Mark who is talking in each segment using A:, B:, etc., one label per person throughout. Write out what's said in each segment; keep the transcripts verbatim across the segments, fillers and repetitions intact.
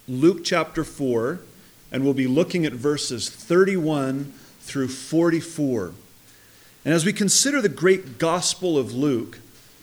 A: Luke chapter four, and we'll be looking at verses thirty-one through forty-four. And as we consider the great gospel of Luke,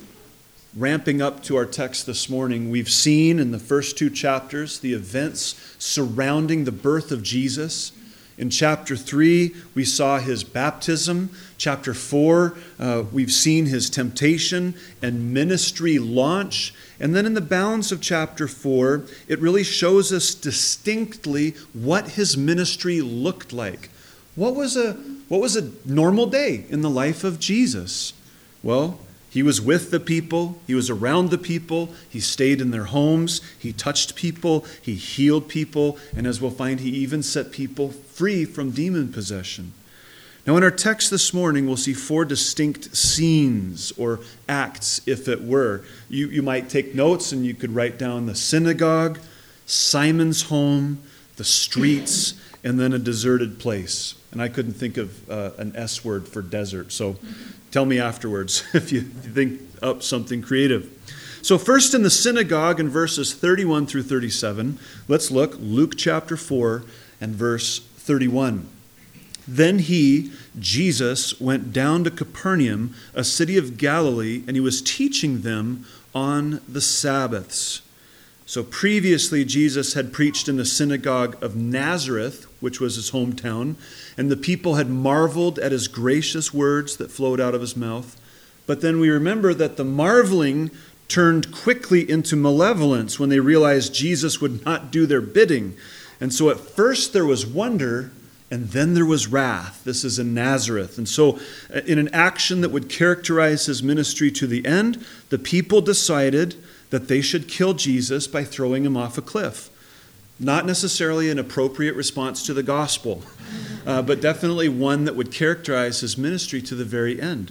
A: ramping up to our text this morning, we've seen in the first two chapters the events surrounding the birth of Jesus. In chapter three, we saw his baptism. Chapter four, uh, we've seen his temptation and ministry launch. And then in the balance of chapter four, it really shows us distinctly what his ministry looked like. What was a, what was a normal day in the life of Jesus? Well, he was with the people, he was around the people, he stayed in their homes, he touched people, he healed people, and as we'll find, he even set people free from demon possession. Now in our text this morning, we'll see four distinct scenes or acts, if it were. You, you might take notes and you could write down the synagogue, Simon's home, the streets, and then a deserted place. And I couldn't think of uh, an S word for desert, so tell me afterwards if you think up something creative. So first in the synagogue in verses thirty-one through thirty-seven, let's look Luke chapter four and verse thirty-one. Then he, Jesus, went down to Capernaum, a city of Galilee, and he was teaching them on the Sabbaths. So previously, Jesus had preached in the synagogue of Nazareth, which was his hometown, and the people had marveled at his gracious words that flowed out of his mouth. But then we remember that the marveling turned quickly into malevolence when they realized Jesus would not do their bidding. And so at first there was wonder, and then there was wrath. This is in Nazareth. And so in an action that would characterize his ministry to the end, the people decided that they should kill Jesus by throwing him off a cliff. Not necessarily an appropriate response to the gospel, uh, but definitely one that would characterize his ministry to the very end.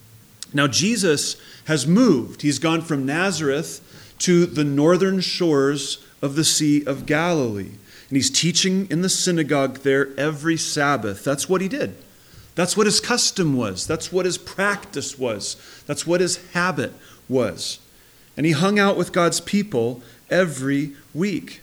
A: Now Jesus has moved. He's gone from Nazareth to the northern shores of the Sea of Galilee. And he's teaching in the synagogue there every Sabbath. That's what he did. That's what his custom was. That's what his practice was. That's what his habit was. And he hung out with God's people every week.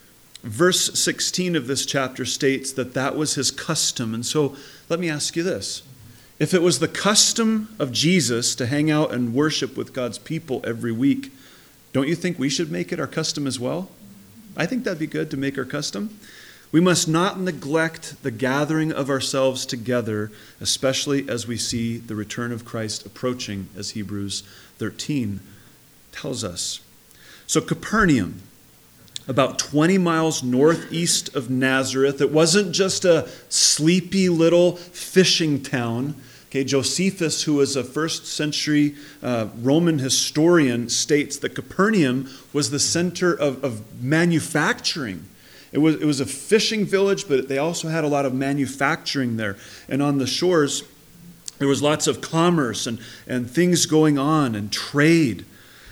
A: Verse sixteen of this chapter states that that was his custom. And so let me ask you this. If it was the custom of Jesus to hang out and worship with God's people every week, don't you think we should make it our custom as well? I think that'd be good to make our custom. We must not neglect the gathering of ourselves together, especially as we see the return of Christ approaching, as Hebrews thirteen tells us. So Capernaum, about twenty miles northeast of Nazareth. It wasn't just a sleepy little fishing town. Okay, Josephus, who was a first century uh, Roman historian, states that Capernaum was the center of, of manufacturing. It was, it was a fishing village, but they also had a lot of manufacturing there. And on the shores, there was lots of commerce and, and things going on and trade.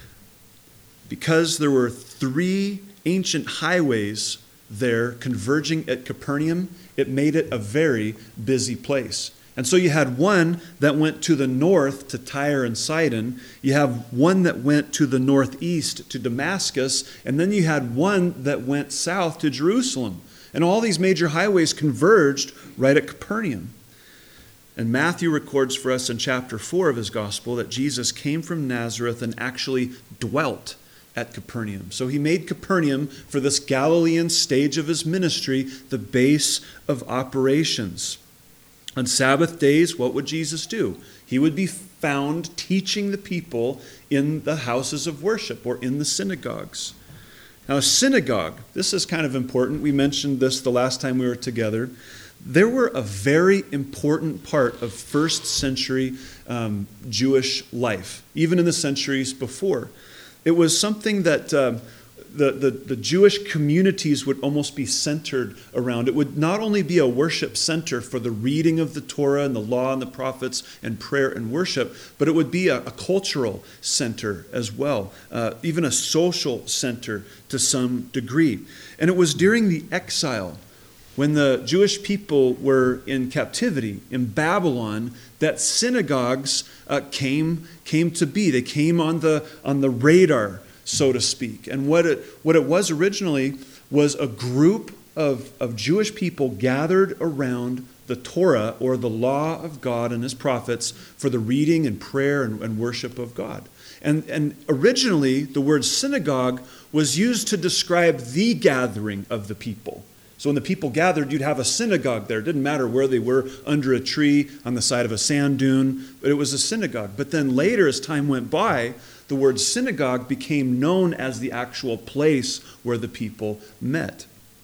A: Because there were three ancient highways there converging at Capernaum, it made it a very busy place. And so you had one that went to the north to Tyre and Sidon. You have one that went to the northeast to Damascus. And then you had one that went south to Jerusalem. And all these major highways converged right at Capernaum. And Matthew records for us in chapter four of his gospel that Jesus came from Nazareth and actually dwelt at Capernaum. So he made Capernaum, for this Galilean stage of his ministry, the base of operations. On Sabbath days, what would Jesus do? He would be found teaching the people in the houses of worship or in the synagogues. Now, a synagogue, this is kind of important. We mentioned this the last time we were together. There were a very important part of first century um, Jewish life, even in the centuries before. It was something that um, the, the, the Jewish communities would almost be centered around. It would not only be a worship center for the reading of the Torah and the law and the prophets and prayer and worship, but it would be a, a cultural center as well, uh, even a social center to some degree. And it was during the exile, when the Jewish people were in captivity in Babylon, that synagogues uh, came came to be. They came on the on the radar, so to speak. And what it what it was originally was a group of, of Jewish people gathered around the Torah, or the law of God and his prophets, for the reading and prayer and, and worship of God. And, and originally, the word synagogue was used to describe the gathering of the people. So when the people gathered, you'd have a synagogue there. It didn't matter where they were, under a tree, on the side of a sand dune, but it was a synagogue. But then later, as time went by, the word synagogue became known as the actual place where the people met.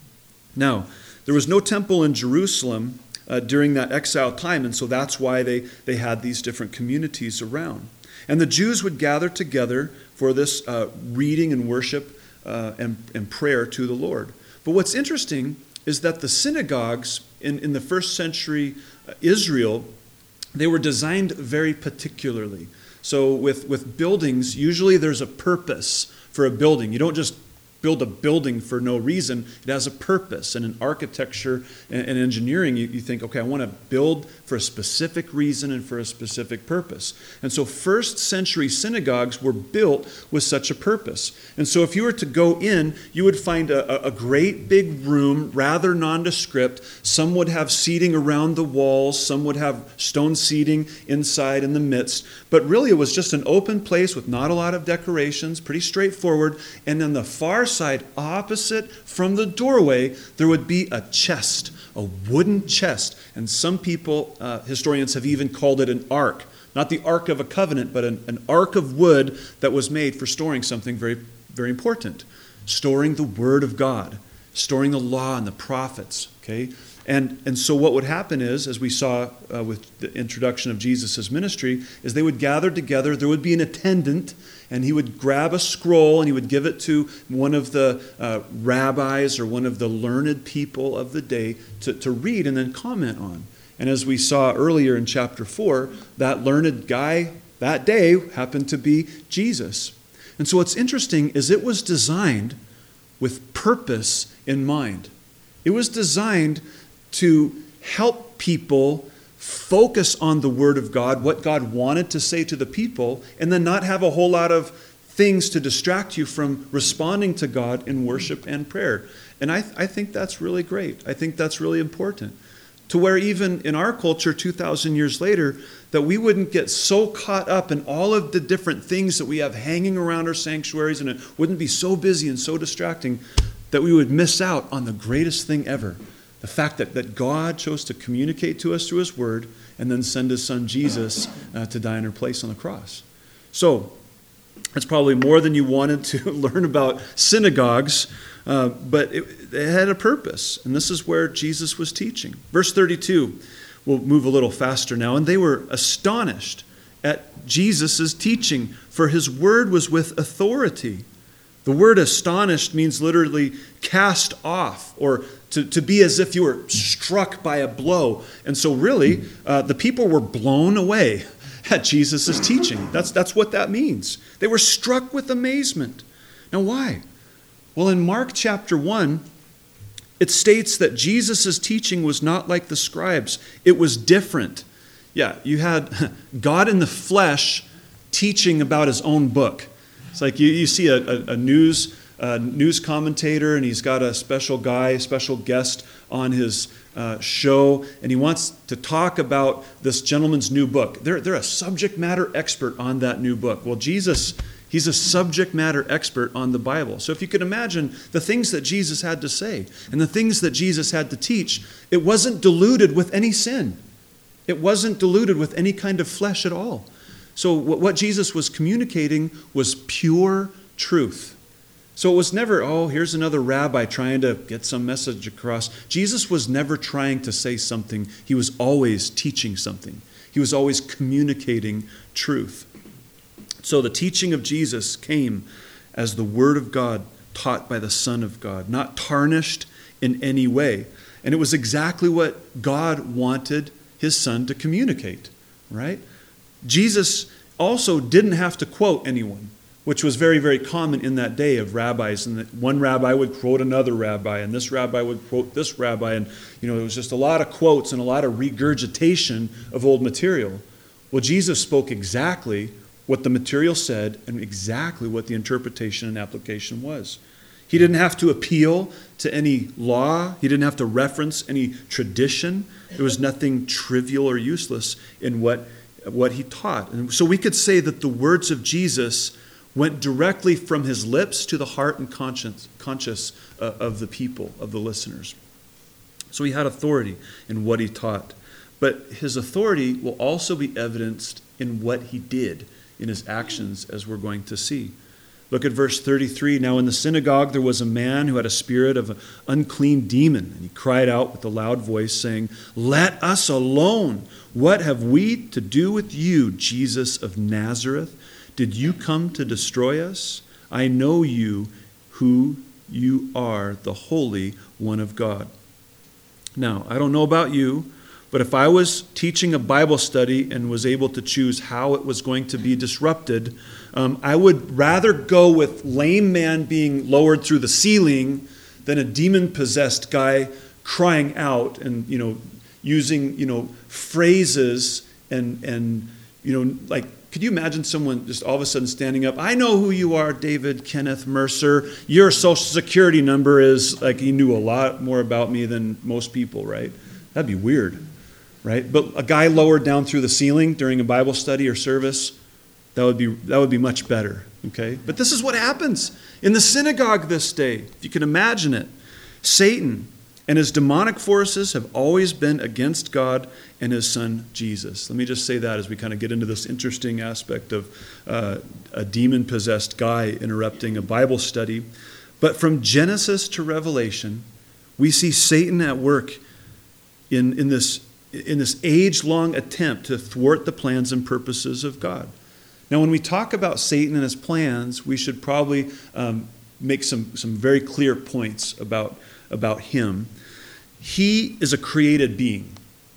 A: Now, there was no temple in Jerusalem uh, during that exile time, and so that's why they, they had these different communities around. And the Jews would gather together for this uh, reading and worship uh, and, and prayer to the Lord. But what's interesting is that the synagogues in, in the first century uh, Israel, they were designed very particularly. So with, with buildings, usually there's a purpose for a building. You don't just build a building for no reason. It has a purpose. And in architecture and, and engineering, you, you think, okay, I want to build for a specific reason and for a specific purpose. And so first century synagogues were built with such a purpose. And so if you were to go in, you would find a, a great big room, rather nondescript. Some would have seating around the walls. Some would have stone seating inside in the midst. But really it was just an open place with not a lot of decorations, pretty straightforward. And on the far side, opposite from the doorway, there would be a chest, a wooden chest. And some people, uh, historians have even called it an ark. Not the Ark of a Covenant, but an, an ark of wood that was made for storing something very, very important. Storing the Word of God, storing the law and the prophets, okay? And, and so what would happen is, as we saw uh, with the introduction of Jesus' ministry, is they would gather together, there would be an attendant, and he would grab a scroll and he would give it to one of the uh, rabbis or one of the learned people of the day to, to read and then comment on. And as we saw earlier in chapter four, that learned guy that day happened to be Jesus. And so what's interesting is it was designed with purpose in mind. It was designed to help people focus on the Word of God, what God wanted to say to the people, and then not have a whole lot of things to distract you from responding to God in worship and prayer. And I, I think that's really great. I think that's really important. To where even in our culture two thousand years later, that we wouldn't get so caught up in all of the different things that we have hanging around our sanctuaries, and it wouldn't be so busy and so distracting that we would miss out on the greatest thing ever. The fact that, that God chose to communicate to us through His Word and then send His Son Jesus uh, to die in our place on the cross. So, that's probably more than you wanted to learn about synagogues, uh, but it, it had a purpose, and this is where Jesus was teaching. Verse thirty-two, we'll move a little faster now. And they were astonished at Jesus' teaching, for His word was with authority. The word astonished means literally cast off, or to, to be as if you were struck by a blow. And so really, uh, the people were blown away at Jesus' teaching. That's, that's what that means. They were struck with amazement. Now why? Well, in Mark chapter one, it states that Jesus' teaching was not like the scribes. It was different. Yeah, you had God in the flesh teaching about His own book. It's like you, you see a, a, a news uh, news commentator, and he's got a special guy, a special guest on his uh, show, and he wants to talk about this gentleman's new book. They're, they're a subject matter expert on that new book. Well, Jesus, He's a subject matter expert on the Bible. So if you could imagine the things that Jesus had to say and the things that Jesus had to teach, it wasn't diluted with any sin. It wasn't diluted with any kind of flesh at all. So what Jesus was communicating was pure truth. So it was never, oh, here's another rabbi trying to get some message across. Jesus was never trying to say something. He was always teaching something. He was always communicating truth. So the teaching of Jesus came as the Word of God taught by the Son of God, not tarnished in any way. And it was exactly what God wanted His Son to communicate, right? Jesus also didn't have to quote anyone, which was very, very common in that day of rabbis. And that one rabbi would quote another rabbi, and this rabbi would quote this rabbi. And, you know, there was just a lot of quotes and a lot of regurgitation of old material. Well, Jesus spoke exactly what the material said and exactly what the interpretation and application was. He didn't have to appeal to any law. He didn't have to reference any tradition. There was nothing trivial or useless in what, what he taught. And so we could say that the words of Jesus went directly from his lips to the heart and conscience, conscience uh, of the people, of the listeners. So he had authority in what he taught. But his authority will also be evidenced in what he did, in his actions, as we're going to see. Look at verse thirty-three. Now in the synagogue there was a man who had a spirit of an unclean demon, and he cried out with a loud voice, saying, "Let us alone! What have we to do with you, Jesus of Nazareth? Did you come to destroy us? I know you, who you are, the Holy One of God." Now, I don't know about you, but if I was teaching a Bible study and was able to choose how it was going to be disrupted, um, I would rather go with lame man being lowered through the ceiling than a demon-possessed guy crying out and, you know, using, you know, phrases and, and you know, like, could you imagine someone just all of a sudden standing up? "I know who you are, David Kenneth Mercer. Your social security number is," like he knew a lot more about me than most people, right? That'd be weird, right? But a guy lowered down through the ceiling during a Bible study or service, that would be that would be much better, okay? But this is what happens in the synagogue this day, if you can imagine it. Satan and his demonic forces have always been against God and his son Jesus. Let me just say that as we kind of get into this interesting aspect of uh, a demon-possessed guy interrupting a Bible study. But from Genesis to Revelation, we see Satan at work in, in this, in this age-long attempt to thwart the plans and purposes of God. Now, when we talk about Satan and his plans, we should probably um, make some, some very clear points about, about him. He is a created being.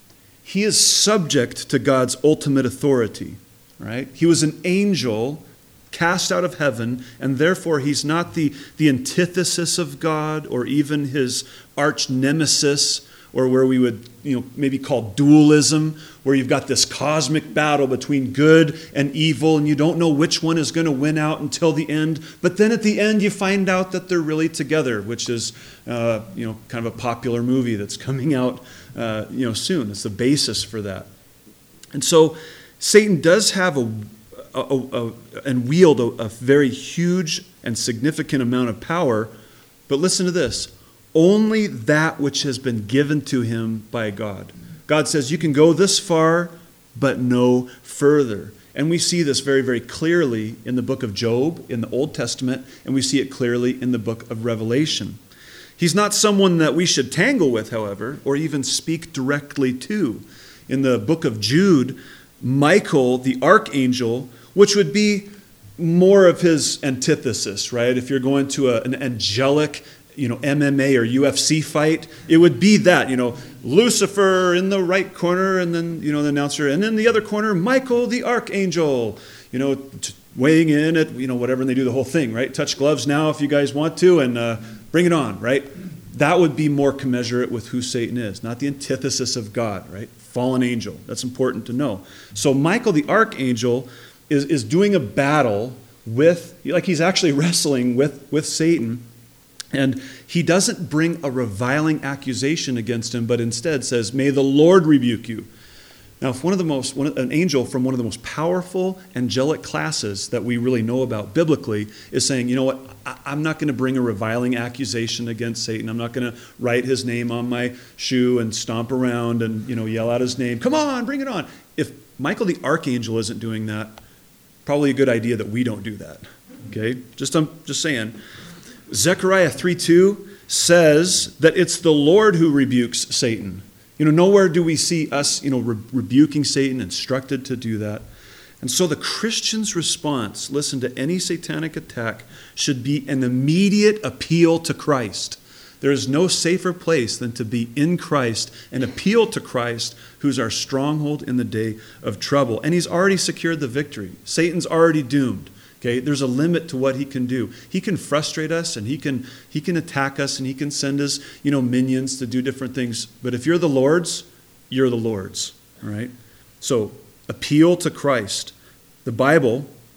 A: He is subject to God's ultimate authority, right? He was an angel cast out of heaven, and therefore he's not the, the antithesis of God or even his arch nemesis, or where we would, you know, maybe call dualism, where you've got this cosmic battle between good and evil, and you don't know which one is going to win out until the end. But then at the end, you find out that they're really together, which is, uh, you know, kind of a popular movie that's coming out, uh, you know, soon. It's the basis for that. And so, Satan does have a, a, a, a and wield a, a very huge and significant amount of power. But listen to this. Only that which has been given to him by God. God says you can go this far, but no further. And we see this very, very clearly in the book of Job, in the Old Testament, and we see it clearly in the book of Revelation. He's not someone that we should tangle with, however, or even speak directly to. In the book of Jude, Michael, the archangel, which would be more of his antithesis, right? If you're going to a, an angelic you know, M M A or U F C fight, it would be that, you know, Lucifer in the right corner, and then, you know, the announcer, and in the other corner, Michael the Archangel, you know, t- weighing in at, you know, whatever, and they do the whole thing, right? Touch gloves now if you guys want to, and uh, bring it on, right? That would be more commensurate with who Satan is, not the antithesis of God, right? Fallen angel. That's important to know. So Michael the Archangel is, is doing a battle with, like he's actually wrestling with, with Satan. And he doesn't bring a reviling accusation against him, but instead says, "May the Lord rebuke you." Now, if one of the most, one, an angel from one of the most powerful angelic classes that we really know about biblically is saying, you know what, I, I'm not going to bring a reviling accusation against Satan. I'm not going to write his name on my shoe and stomp around and, you know, yell out his name. Come on, bring it on. If Michael the Archangel isn't doing that, probably a good idea that we don't do that. Okay, just I'm just saying. Zechariah three two says that it's the Lord who rebukes Satan. You know, nowhere do we see us, you know, re- rebuking Satan, instructed to do that. And so the Christian's response, listen, to any satanic attack should be an immediate appeal to Christ. There is no safer place than to be in Christ and appeal to Christ, who's our stronghold in the day of trouble. And he's already secured the victory. Satan's already doomed. Okay, there's a limit to what he can do. He can frustrate us, and he can he can attack us, and he can send us, you know, minions to do different things. But if you're the Lord's, you're the Lord's. All right. So appeal to Christ. The Bible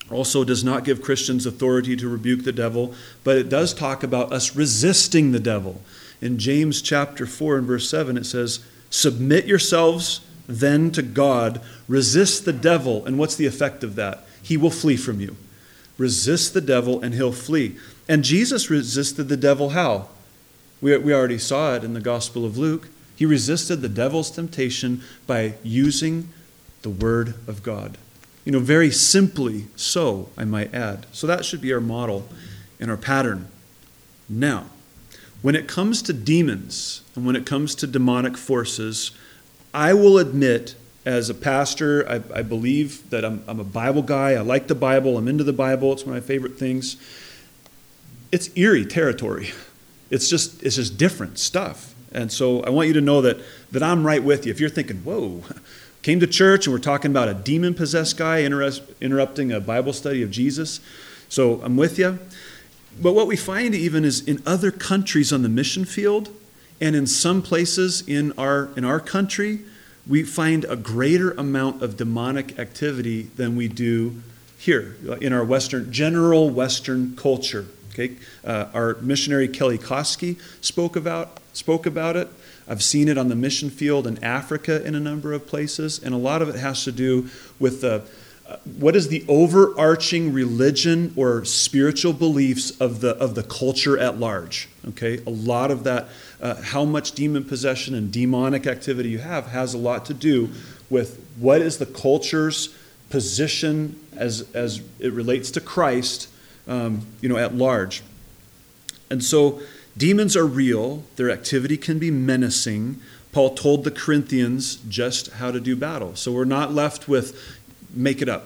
A: also does not give Christians authority to rebuke the devil, but it does talk about us resisting the devil. In James chapter four and verse seven, it says, "Submit yourselves then to God, resist the devil." And what's the effect of that? He will flee from you. Resist the devil and he'll flee. And Jesus resisted the devil how? We, we already saw it in the Gospel of Luke. He resisted the devil's temptation by using the Word of God. You know, very simply so, I might add. So that should be our model and our pattern. Now, when it comes to demons and when it comes to demonic forces, I will admit, as a pastor, I, I believe that I'm, I'm a Bible guy. I like the Bible. I'm into the Bible. It's one of my favorite things. It's eerie territory. It's just it's just different stuff. And so I want you to know that that I'm right with you. If you're thinking, whoa, came to church and we're talking about a demon-possessed guy interrupt, interrupting a Bible study of Jesus. So I'm with you. But what we find even is in other countries on the mission field and in some places in our in our country, we find a greater amount of demonic activity than we do here in our Western, general Western culture. Okay, uh, our missionary Kelly Koski spoke about spoke about it. I've seen it on the mission field in Africa in a number of places, and a lot of it has to do with the uh, what is the overarching religion or spiritual beliefs of the of the culture at large. Okay, a lot of that, uh, how much demon possession and demonic activity you have, has a lot to do with what is the culture's position as as it relates to Christ. Um, you know, at large. And so demons are real. Their activity can be menacing. Paul told the Corinthians just how to do battle. So we're not left with make it up.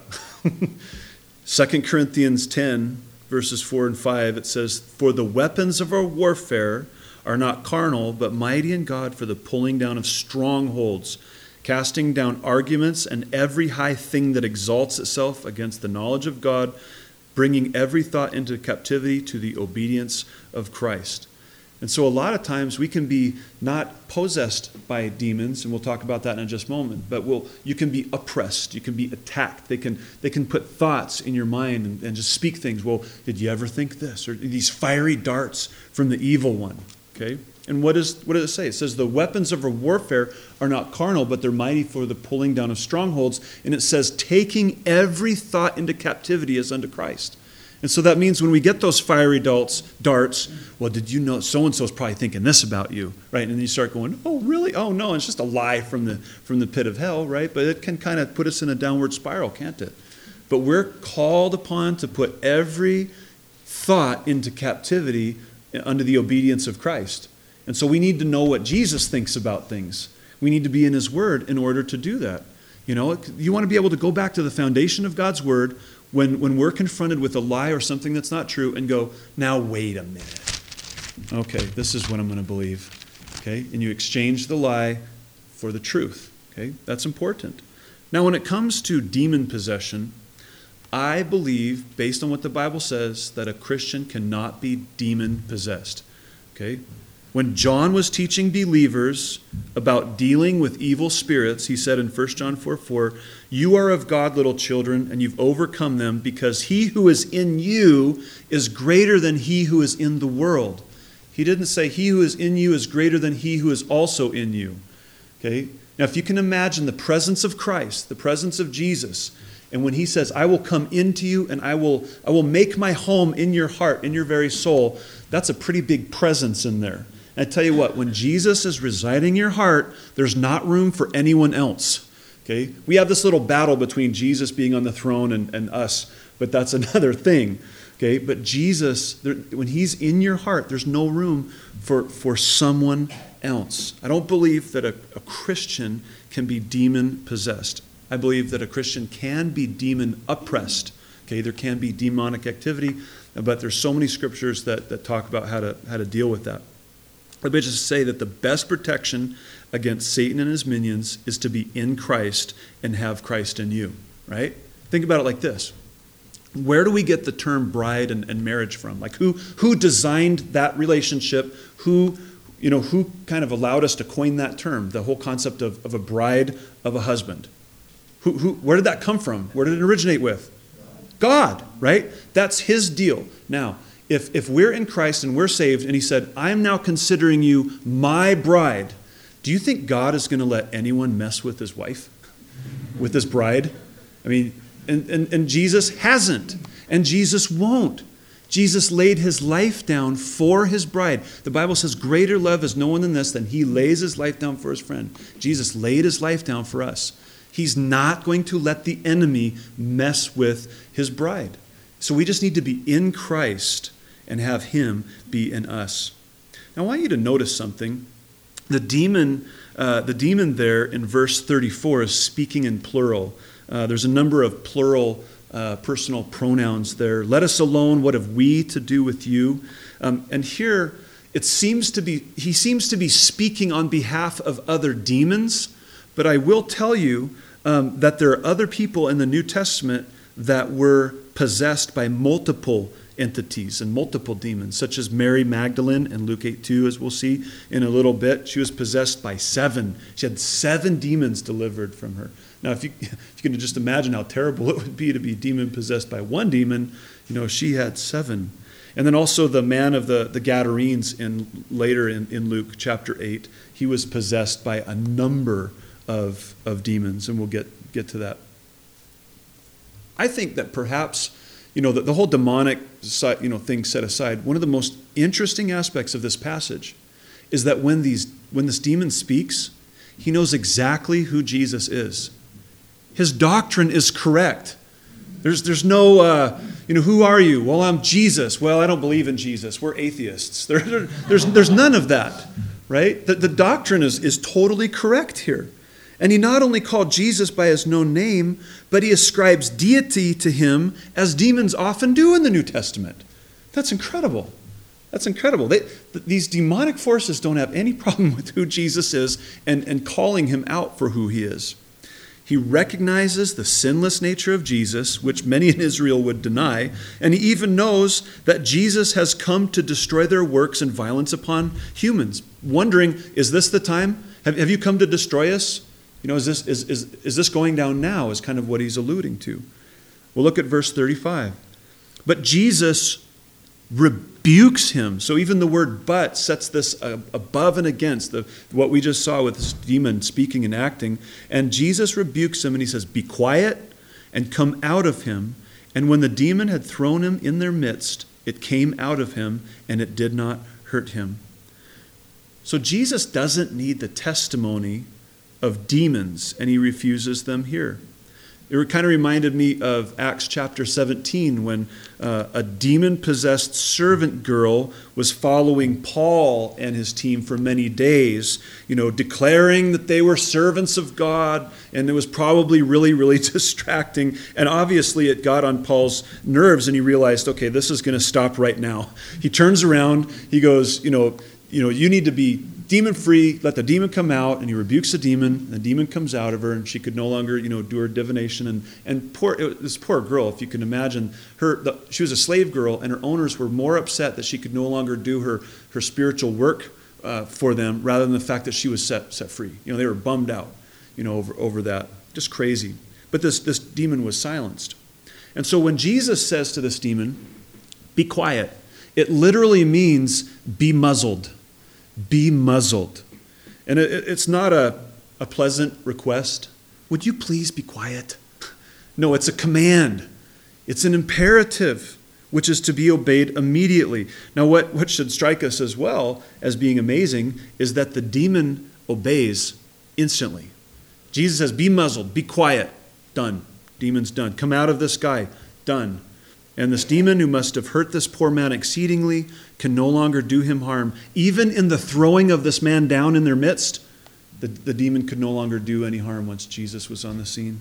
A: Second Corinthians ten, verses four and five, it says, "For the weapons of our warfare are not carnal, but mighty in God for the pulling down of strongholds, casting down arguments and every high thing that exalts itself against the knowledge of God, bringing every thought into captivity to the obedience of Christ." And so a lot of times we can be not possessed by demons, and we'll talk about that in just a moment, but we'll, you can be oppressed, you can be attacked. They can they can put thoughts in your mind and, and just speak things. Well, did you ever think this? Or these fiery darts from the evil one. Okay? And what, is, what does it say? It says the weapons of our warfare are not carnal, but they're mighty for the pulling down of strongholds. And it says taking every thought into captivity as unto Christ. And so that means when we get those fiery darts, darts, well, did you know so-and-so's probably thinking this about you, right? And then you start going, oh, really? Oh, no, it's just a lie from the from the pit of hell, right? But it can kind of put us in a downward spiral, can't it? But we're called upon to put every thought into captivity under the obedience of Christ. And so we need to know what Jesus thinks about things. We need to be in His Word in order to do that. You know, you want to be able to go back to the foundation of God's Word when, when we're confronted with a lie or something that's not true and go, now wait a minute. Okay, this is what I'm going to believe. Okay, and you exchange the lie for the truth. Okay, that's important. Now, when it comes to demon possession, I believe, based on what the Bible says, that a Christian cannot be demon possessed. Okay? When John was teaching believers about dealing with evil spirits, he said in First John four four, "You are of God, little children, and you've overcome them, because he who is in you is greater than he who is in the world." He didn't say he who is in you is greater than he who is also in you. Okay? Now, if you can imagine the presence of Christ, the presence of Jesus, and when he says, "I will come into you and I will, I will make my home in your heart, in your very soul," that's a pretty big presence in there. And I tell you what, when Jesus is residing in your heart, there's not room for anyone else. Okay? We have this little battle between Jesus being on the throne and, and us, but that's another thing. Okay? But Jesus, there, when he's in your heart, there's no room for, for someone else. I don't believe that a, a Christian can be demon-possessed. I believe that a Christian can be demon-oppressed. Okay? There can be demonic activity, but there's so many scriptures that, that talk about how to, how to deal with that. Let me just say that the best protection against Satan and his minions is to be in Christ and have Christ in you, right? Think about it like this. Where do we get the term bride and, and marriage from? Like who who designed that relationship? Who, you know, who kind of allowed us to coin that term, the whole concept of, of a bride, of a husband? Who, who, where did that come from? Where did it originate with? God, right? That's his deal. Now, if, if we're in Christ and we're saved, and he said, I am now considering you my bride, do you think God is going to let anyone mess with his wife, with his bride? I mean, and, and, and Jesus hasn't, and Jesus won't. Jesus laid his life down for his bride. The Bible says, greater love is no one than this, than he lays his life down for his friend. Jesus laid his life down for us. He's not going to let the enemy mess with his bride. So we just need to be in Christ and have him be in us. Now I want you to notice something. The demon, uh, the demon there in verse thirty-four is speaking in plural. Uh, there's a number of plural Uh, personal pronouns there. Let us alone. What have we to do with you? Um, and here it seems to be, he seems to be speaking on behalf of other demons. But I will tell you um, that there are other people in the New Testament that were possessed by multiple entities and multiple demons, such as Mary Magdalene in Luke eight two, as we'll see in a little bit. She was possessed by seven. She had seven demons delivered from her. Now, if you, if you can just imagine how terrible it would be to be demon-possessed by one demon, you know, she had seven. And then also the man of the, the Gadarenes in later in, in Luke chapter eight, he was possessed by a number of, of demons, and we'll get, get to that. I think that perhaps, you know, the, the whole demonic side, you know, thing set aside, one of the most interesting aspects of this passage is that when these when this demon speaks, he knows exactly who Jesus is. His doctrine is correct. There's there's no, uh, you know, who are you? Well, I'm Jesus. Well, I don't believe in Jesus. We're atheists. There, there, there's, there's none of that, right? The, the doctrine is, is totally correct here. And he not only called Jesus by his known name, but he ascribes deity to him as demons often do in the New Testament. That's incredible. That's incredible. They, th- these demonic forces don't have any problem with who Jesus is and, and calling him out for who he is. He recognizes the sinless nature of Jesus, which many in Israel would deny, and he even knows that Jesus has come to destroy their works and violence upon humans, wondering, is this the time? Have, have you come to destroy us? You know, is this, is, is, is this going down now, is kind of what he's alluding to. We'll look at verse thirty-five. But Jesus rebukes him. So even the word but sets this uh, above and against the, what we just saw with this demon speaking and acting. And Jesus rebukes him and he says, be quiet and come out of him. And when the demon had thrown him in their midst, it came out of him and it did not hurt him. So Jesus doesn't need the testimony of demons, and he refuses them here. It kind of reminded me of Acts chapter seventeen when uh, a demon-possessed servant girl was following Paul and his team for many days, you know, declaring that they were servants of God, and it was probably really, really distracting. And obviously it got on Paul's nerves, and he realized, okay, this is going to stop right now. He turns around, he goes, you know, you know, you need to be demon-free, let the demon come out, and he rebukes the demon. The demon comes out of her, and she could no longer, you know, do her divination. And and poor it, this poor girl, if you can imagine, her the, she was a slave girl, and her owners were more upset that she could no longer do her her spiritual work uh, for them, rather than the fact that she was set set free. You know, they were bummed out, you know, over over that. Just crazy. But this this demon was silenced, and so when Jesus says to this demon, "Be quiet," it literally means be muzzled. Be muzzled. And it, it's not a, a pleasant request. Would you please be quiet? No, it's a command. It's an imperative, which is to be obeyed immediately. Now, what, what should strike us as well as being amazing is that the demon obeys instantly. Jesus says, be muzzled, be quiet. Done. Demon's done. Come out of this guy. Done. And this demon, who must have hurt this poor man exceedingly, can no longer do him harm. Even in the throwing of this man down in their midst, the, the demon could no longer do any harm once Jesus was on the scene.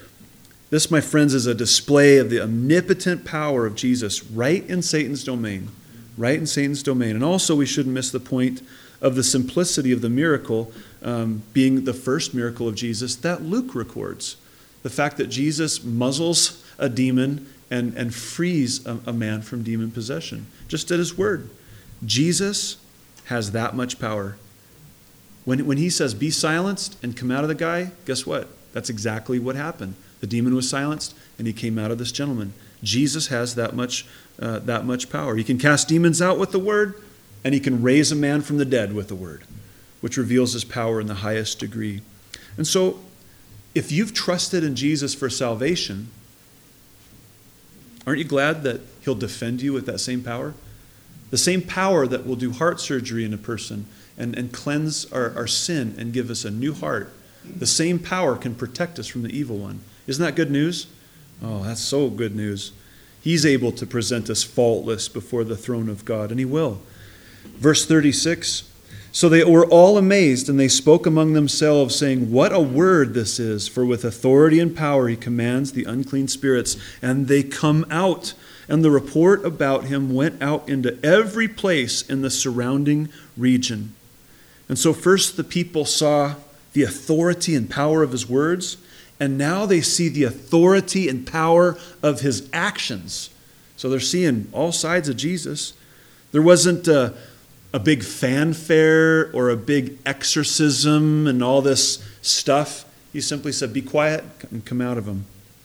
A: This, my friends, is a display of the omnipotent power of Jesus right in Satan's domain. Right in Satan's domain. And also we shouldn't miss the point of the simplicity of the miracle um, being the first miracle of Jesus that Luke records. The fact that Jesus muzzles a demon and, and frees a, a man from demon possession, just at his word. Jesus has that much power. When, when he says, be silenced and come out of the guy, guess what? That's exactly what happened. The demon was silenced and he came out of this gentleman. Jesus has that much, uh, that much power. He can cast demons out with the word, and he can raise a man from the dead with the word, which reveals his power in the highest degree. And so, if you've trusted in Jesus for salvation, aren't you glad that he'll defend you with that same power? The same power that will do heart surgery in a person and, and cleanse our, our sin and give us a new heart. The same power can protect us from the evil one. Isn't that good news? Oh, that's so good news. He's able to present us faultless before the throne of God, and he will. Verse thirty-six, so they were all amazed, and they spoke among themselves, saying, what a word this is, for with authority and power he commands the unclean spirits, and they come out. And the report about him went out into every place in the surrounding region. And so first the people saw the authority and power of his words, and now they see the authority and power of his actions. So they're seeing all sides of Jesus. There wasn't a, a big fanfare or a big exorcism and all this stuff. He simply said, be quiet and come out of him.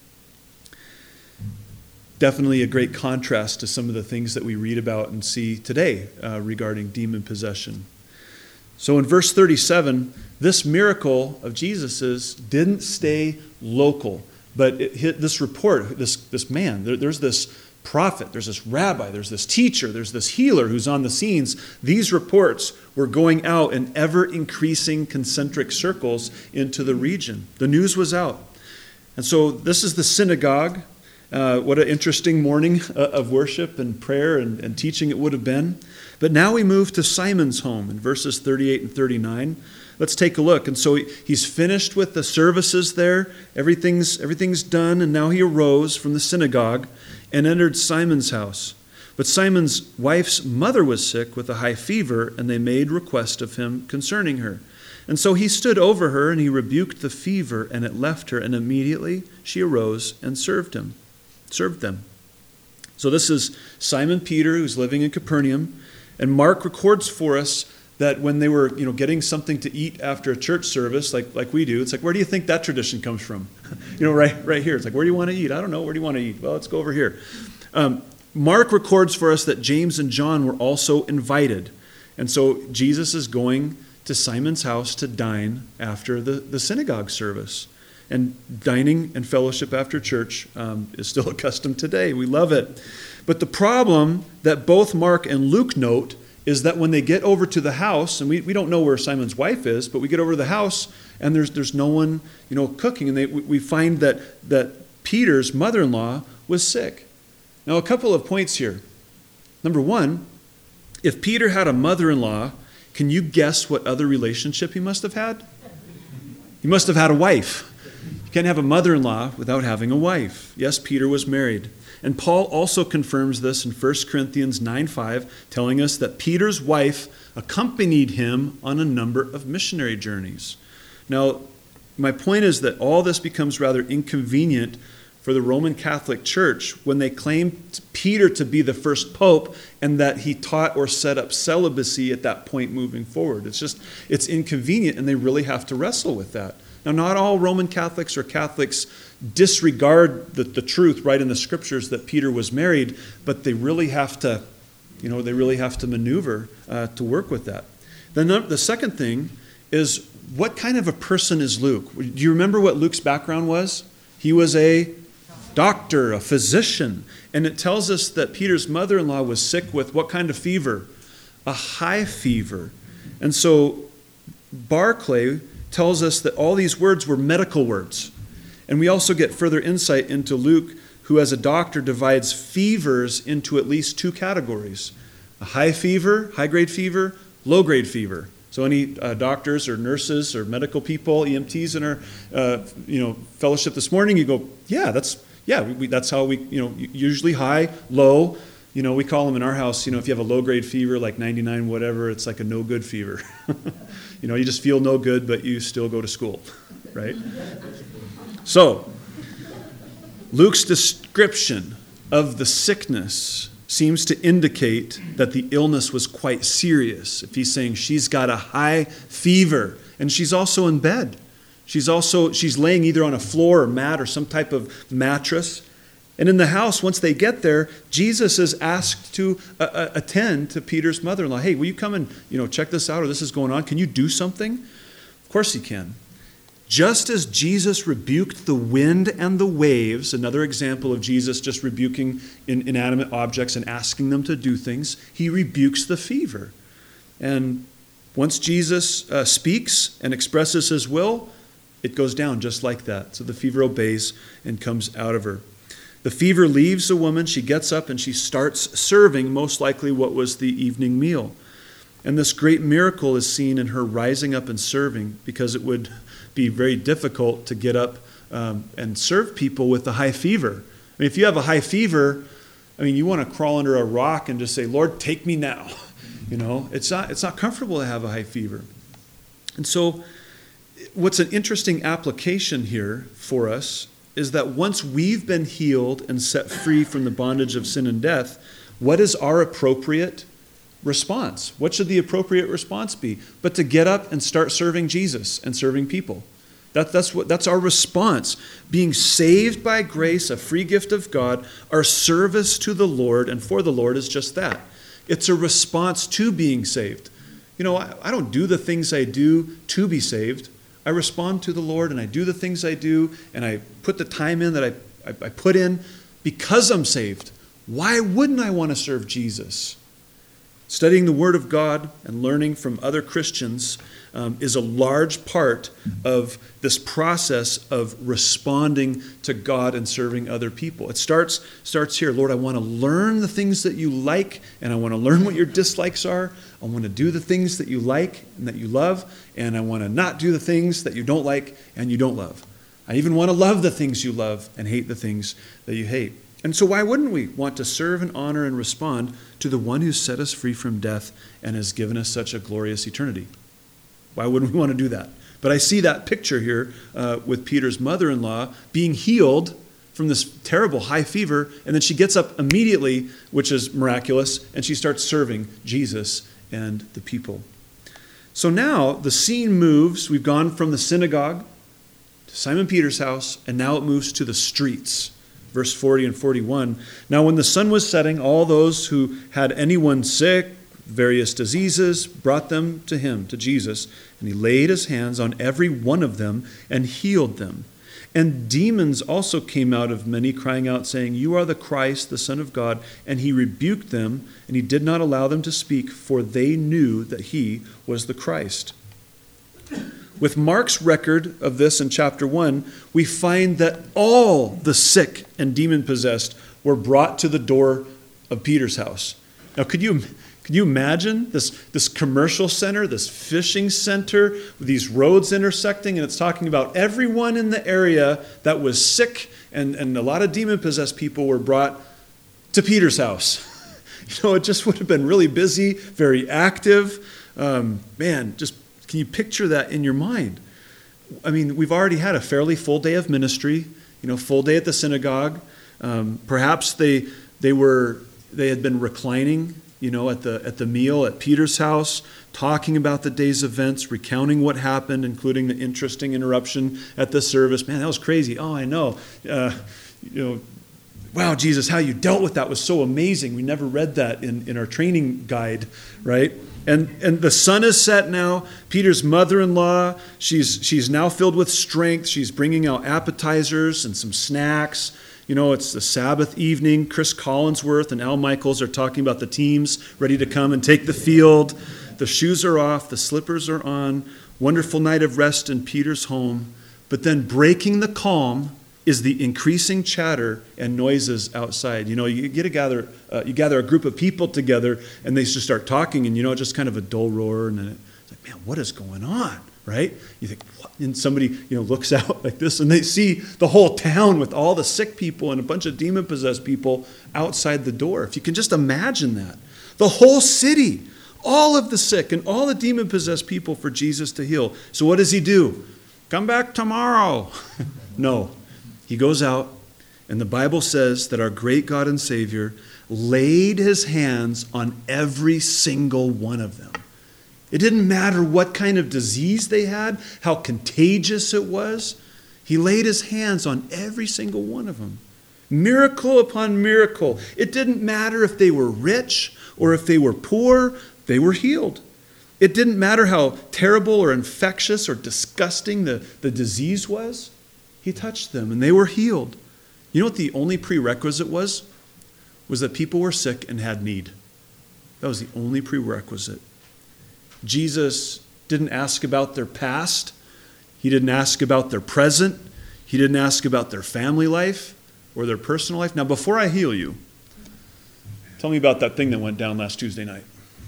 A: Definitely a great contrast to some of the things that we read about and see today uh, regarding demon possession. So in verse thirty-seven, this miracle of Jesus's didn't stay local, but it hit this report, this, this man, there, there's this prophet, there's this rabbi, there's this teacher, there's this healer who's on the scenes. These reports were going out in ever-increasing concentric circles into the region. The news was out. And so this is the synagogue. Uh, what an interesting morning of worship and prayer and, and teaching it would have been. But now we move to Simon's home in verses thirty-eight and thirty-nine. Let's take a look. And so he, he's finished with the services there. Everything's, everything's done. And now he arose from the synagogue and entered Simon's house. But Simon's wife's mother was sick with a high fever, and they made request of him concerning her. And so he stood over her, and he rebuked the fever, and it left her. And immediately she arose and served him. served them. So this is Simon Peter, who's living in Capernaum, and Mark records for us that when they were, you know, getting something to eat after a church service, like, like we do, it's like, where do you think that tradition comes from? you know, right, right here. It's like, where do you want to eat? I don't know. Where do you want to eat? Well, let's go over here. Um, Mark records for us that James and John were also invited. And so Jesus is going to Simon's house to dine after the, the synagogue service. And dining and fellowship after church um, is still a custom today. We love it. But the problem that both Mark and Luke note is that when they get over to the house, and we, we don't know where Simon's wife is, but we get over to the house and there's there's no one, you know, cooking. And they, we find that, that Peter's mother-in-law was sick. Now, a couple of points here. Number one, if Peter had a mother-in-law, can you guess what other relationship he must have had? He must have had a wife. You can't have a mother-in-law without having a wife. Yes, Peter was married. And Paul also confirms this in First Corinthians nine five, telling us that Peter's wife accompanied him on a number of missionary journeys. Now, my point is that all this becomes rather inconvenient for the Roman Catholic Church when they claim Peter to be the first pope and that he taught or set up celibacy at that point moving forward. It's just, it's inconvenient, and they really have to wrestle with that. Now, not all Roman Catholics or Catholics disregard the, the truth right in the scriptures that Peter was married, but they really have to, you know, they really have to maneuver uh, to work with that. Then the second thing is, what kind of a person is Luke? Do you remember what Luke's background was? He was a doctor, a physician. And it tells us that Peter's mother-in-law was sick with what kind of fever? A high fever. And so Barclay tells us that all these words were medical words. And we also get further insight into Luke, who as a doctor divides fevers into at least two categories. A high fever, high-grade fever, low-grade fever. So any uh, doctors or nurses or medical people, E M Ts in our uh, you know, fellowship this morning, you go, yeah, that's yeah, we, we, that's how we, you know, usually high, low. You know, we call them in our house, you know, if you have a low-grade fever, like ninety-nine whatever, it's like a no-good fever. You know, you just feel no good, but you still go to school, right? So, Luke's description of the sickness seems to indicate that the illness was quite serious. If he's saying she's got a high fever, and she's also in bed. She's also, she's laying either on a floor or mat or some type of mattress, And in the house, once they get there, Jesus is asked to uh, uh, attend to Peter's mother-in-law. Hey, will you come and you know check this out, or this is going on? Can you do something? Of course he can. Just as Jesus rebuked the wind and the waves, another example of Jesus just rebuking in, inanimate objects and asking them to do things, he rebukes the fever. And once Jesus uh, speaks and expresses his will, it goes down just like that. So the fever obeys and comes out of her. The fever leaves the woman. She gets up and she starts serving, most likely what was the evening meal. And this great miracle is seen in her rising up and serving, because it would be very difficult to get up um, and serve people with a high fever. I mean, if you have a high fever, I mean, you want to crawl under a rock and just say, Lord, take me now. You know, it's not, it's not comfortable to have a high fever. And so what's an interesting application here for us is that once we've been healed and set free from the bondage of sin and death, what is our appropriate response? What should the appropriate response be? But to get up and start serving Jesus and serving people. That, that's, what, that's our response. Being saved by grace, a free gift of God, our service to the Lord and for the Lord is just that. It's a response to being saved. You know, I, I don't do the things I do to be saved. I respond to the Lord and I do the things I do and I put the time in that I, I, I put in because I'm saved. Why wouldn't I want to serve Jesus? Studying the Word of God and learning from other Christians um, is a large part of this process of responding to God and serving other people. It starts, starts here. Lord, I want to learn the things that you like, and I want to learn what your dislikes are. I want to do the things that you like and that you love, and I want to not do the things that you don't like and you don't love. I even want to love the things you love and hate the things that you hate. And so why wouldn't we want to serve and honor and respond to the one who set us free from death and has given us such a glorious eternity? Why wouldn't we want to do that? But I see that picture here uh, with Peter's mother-in-law being healed from this terrible high fever, and then she gets up immediately, which is miraculous, and she starts serving Jesus and the people. So now the scene moves. We've gone from the synagogue to Simon Peter's house, and now it moves to the streets. Verse forty and forty-one, now when the sun was setting, all those who had anyone sick, various diseases, brought them to him, to Jesus, and he laid his hands on every one of them and healed them. And demons also came out of many, crying out, saying, you are the Christ, the Son of God. And he rebuked them, and he did not allow them to speak, for they knew that he was the Christ. With Mark's record of this in chapter one, we find that all the sick and demon-possessed were brought to the door of Peter's house. Now, could you, could you imagine this, this commercial center, this fishing center, with these roads intersecting, and it's talking about everyone in the area that was sick, and, and a lot of demon-possessed people were brought to Peter's house. You know, it just would have been really busy, very active. Um, man, just can you picture that in your mind? I mean, we've already had a fairly full day of ministry, you know, full day at the synagogue. Um, perhaps they they were they had been reclining, you know, at the at the meal at Peter's house, talking about the day's events, recounting what happened, including the interesting interruption at the service. Man, that was crazy. Oh, I know. Uh, you know, wow, Jesus, how you dealt with that was so amazing. We never read that in, in our training guide, right? And and the sun is set now. Peter's mother-in-law, she's she's now filled with strength. She's bringing out appetizers and some snacks. You know, it's the Sabbath evening. Chris Collinsworth and Al Michaels are talking about the teams ready to come and take the field. The shoes are off. The slippers are on. Wonderful night of rest in Peter's home. But then breaking the calm is the increasing chatter and noises outside. You know, you get a gather, uh, you gather a group of people together, and they just start talking, and you know, just kind of a dull roar, and then it's like, man, what is going on, right? You think, what? And somebody, you know, looks out like this, and they see the whole town with all the sick people and a bunch of demon-possessed people outside the door. If you can just imagine that, the whole city, all of the sick and all the demon-possessed people for Jesus to heal. So what does he do? Come back tomorrow. No. He goes out, and the Bible says that our great God and Savior laid his hands on every single one of them. It didn't matter what kind of disease they had, how contagious it was. He laid his hands on every single one of them. Miracle upon miracle. It didn't matter if they were rich or if they were poor, they were healed. It didn't matter how terrible or infectious or disgusting the, the disease was. He touched them and they were healed. You know what the only prerequisite was? Was that people were sick and had need. That was the only prerequisite. Jesus didn't ask about their past. He didn't ask about their present. He didn't ask about their family life or their personal life. Now, before I heal you, tell me about that thing that went down last Tuesday night.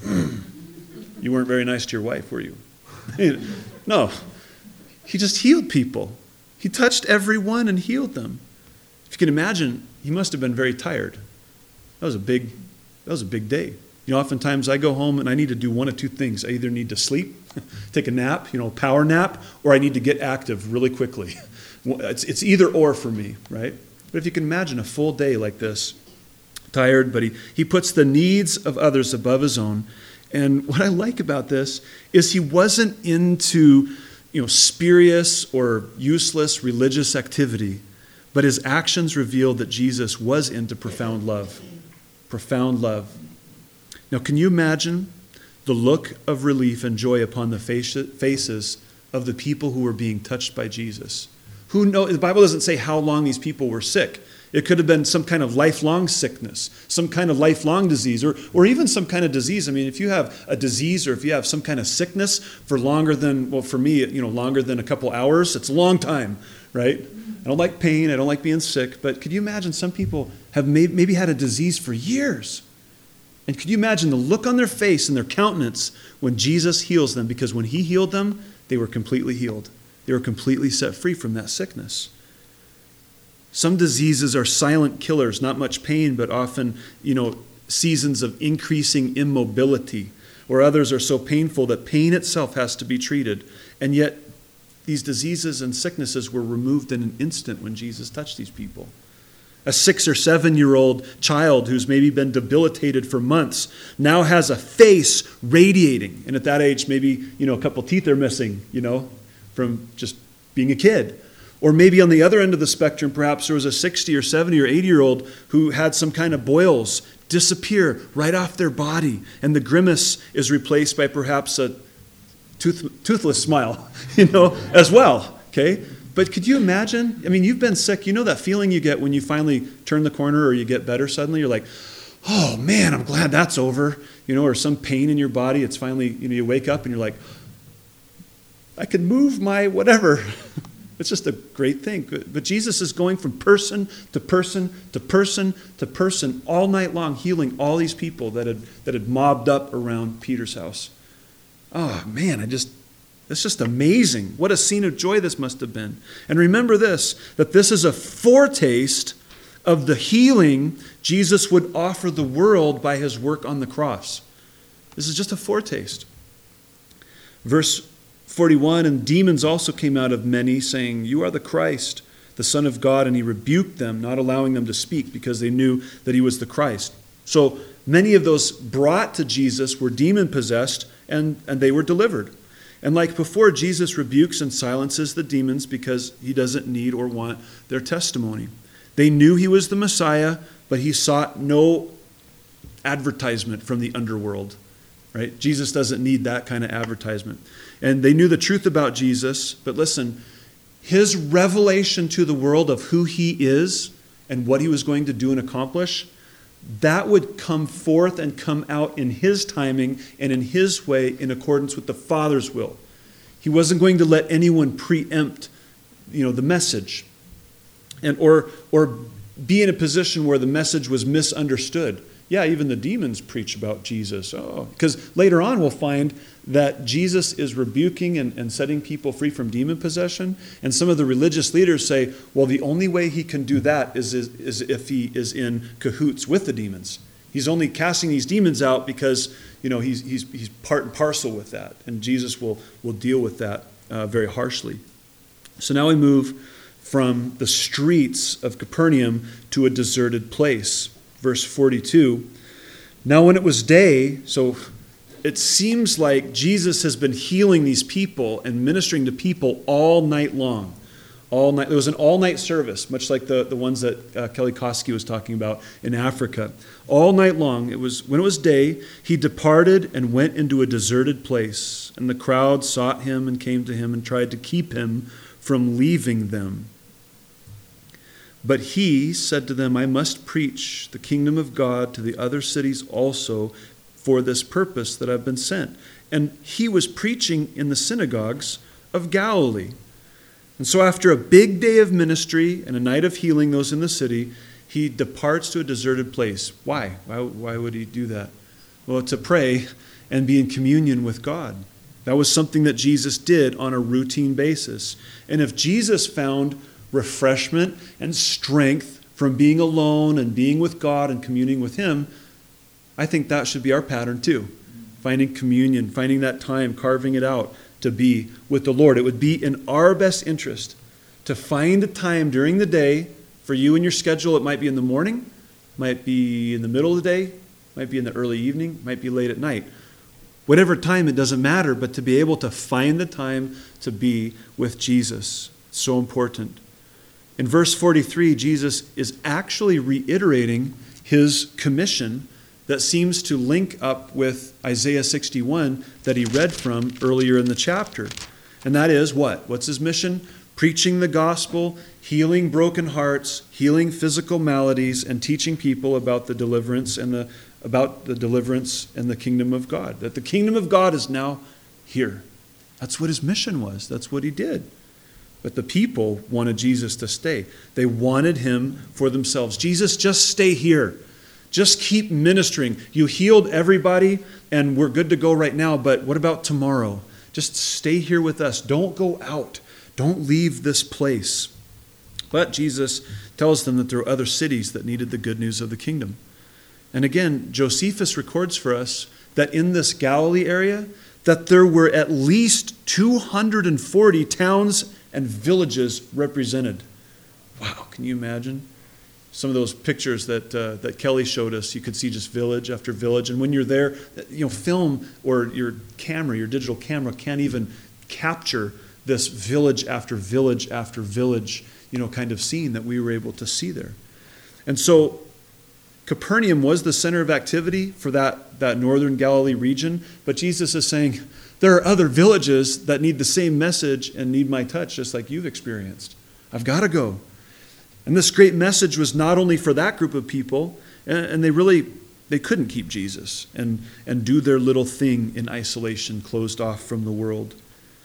A: You weren't very nice to your wife, were you? No. He just healed people. He touched everyone and healed them. If you can imagine, he must have been very tired. That was a big, that was a big day. You know, oftentimes I go home and I need to do one of two things. I either need to sleep, take a nap, you know, power nap, or I need to get active really quickly. It's, it's either or for me, right? But if you can imagine a full day like this, tired, but he, he puts the needs of others above his own. And what I like about this is he wasn't into, you know, spurious or useless religious activity, but his actions revealed that Jesus was into profound love. Profound love. Now, can you imagine the look of relief and joy upon the faces of the people who were being touched by Jesus? Who know? The Bible doesn't say how long these people were sick. It could have been some kind of lifelong sickness, some kind of lifelong disease, or, or even some kind of disease. I mean, if you have a disease or if you have some kind of sickness for longer than, well, for me, you know, longer than a couple hours, it's a long time, right? I don't like pain. I don't like being sick. But could you imagine some people have may, maybe had a disease for years? And could you imagine the look on their face and their countenance when Jesus heals them? Because when he healed them, they were completely healed. They were completely set free from that sickness. Some diseases are silent killers, not much pain, but often, you know, seasons of increasing immobility. Or others are so painful that pain itself has to be treated. And yet, these diseases and sicknesses were removed in an instant when Jesus touched these people. A six or seven-year-old child who's maybe been debilitated for months now has a face radiating. And at that age, maybe, you know, a couple teeth are missing, you know, from just being a kid. Or maybe on the other end of the spectrum, perhaps there was a sixty or seventy or eighty-year-old who had some kind of boils disappear right off their body. And the grimace is replaced by perhaps a tooth, toothless smile, you know, as well, okay? But could you imagine? I mean, you've been sick. You know that feeling you get when you finally turn the corner or you get better suddenly? You're like, oh, man, I'm glad that's over. You know, or some pain in your body. It's finally, you know, you wake up and you're like, I can move my whatever. It's just a great thing. But Jesus is going from person to person to person to person all night long, healing all these people that had, that had mobbed up around Peter's house. Oh, man, I just... It's just amazing. What a scene of joy this must have been. And remember this, that this is a foretaste of the healing Jesus would offer the world by his work on the cross. This is just a foretaste. Verse forty-one, and demons also came out of many, saying, you are the Christ, the Son of God. And he rebuked them, not allowing them to speak, because they knew that he was the Christ. So many of those brought to Jesus were demon-possessed, and, and they were delivered. And like before, Jesus rebukes and silences the demons because he doesn't need or want their testimony. They knew he was the Messiah, but he sought no advertisement from the underworld. Right? Jesus doesn't need that kind of advertisement. And they knew the truth about Jesus, but listen, his revelation to the world of who he is and what he was going to do and accomplish, that would come forth and come out in his timing and in his way in accordance with the Father's will. He wasn't going to let anyone preempt, you know, the message and or or be in a position where the message was misunderstood. Yeah, even the demons preach about Jesus. Oh, because later on we'll find that Jesus is rebuking and, and setting people free from demon possession. And some of the religious leaders say, well, the only way he can do that is, is, is if he is in cahoots with the demons. He's only casting these demons out because, you know, he's he's he's part and parcel with that. And Jesus will, will deal with that uh, very harshly. So now we move from the streets of Capernaum to a deserted place. Verse forty-two, now when it was day, so it seems like Jesus has been healing these people and ministering to people all night long. All night. There was an all-night service, much like the, the ones that uh, Kelly Koski was talking about in Africa. All night long, it was when it was day, he departed and went into a deserted place, and the crowd sought him and came to him and tried to keep him from leaving them. But he said to them, I must preach the kingdom of God to the other cities also for this purpose that I've been sent. And he was preaching in the synagogues of Galilee. And so after a big day of ministry and a night of healing those in the city, he departs to a deserted place. Why? Why, why would he do that? Well, to pray and be in communion with God. That was something that Jesus did on a routine basis. And if Jesus found refreshment and strength from being alone and being with God and communing with him, I think that should be our pattern too. Finding communion, finding that time, carving it out to be with the Lord. It would be in our best interest to find a time during the day for you and your schedule. It might be in the morning, might be in the middle of the day, might be in the early evening, might be late at night. Whatever time, it doesn't matter, but to be able to find the time to be with Jesus. It's so important. In verse forty-three, Jesus is actually reiterating his commission that seems to link up with Isaiah sixty-one that he read from earlier in the chapter. And that is what? What's his mission? Preaching the gospel, healing broken hearts, healing physical maladies, and teaching people about the deliverance and the about the deliverance and the kingdom of God. That the kingdom of God is now here. That's what his mission was. That's what he did. But the people wanted Jesus to stay. They wanted him for themselves. Jesus, just stay here. Just keep ministering. You healed everybody, and we're good to go right now, but what about tomorrow? Just stay here with us. Don't go out. Don't leave this place. But Jesus tells them that there are other cities that needed the good news of the kingdom. And again, Josephus records for us that in this Galilee area, that there were at least two hundred forty towns and villages represented. Wow, can you imagine? Some of those pictures that uh, that Kelly showed us, you could see just village after village. And when you're there, you know, film or your camera, your digital camera can't even capture this village after village after village, you know, kind of scene that we were able to see there. And so Capernaum was the center of activity for that, that northern Galilee region. But Jesus is saying, there are other villages that need the same message and need my touch, just like you've experienced. I've got to go. And this great message was not only for that group of people, and they really, they couldn't keep Jesus and, and do their little thing in isolation, closed off from the world.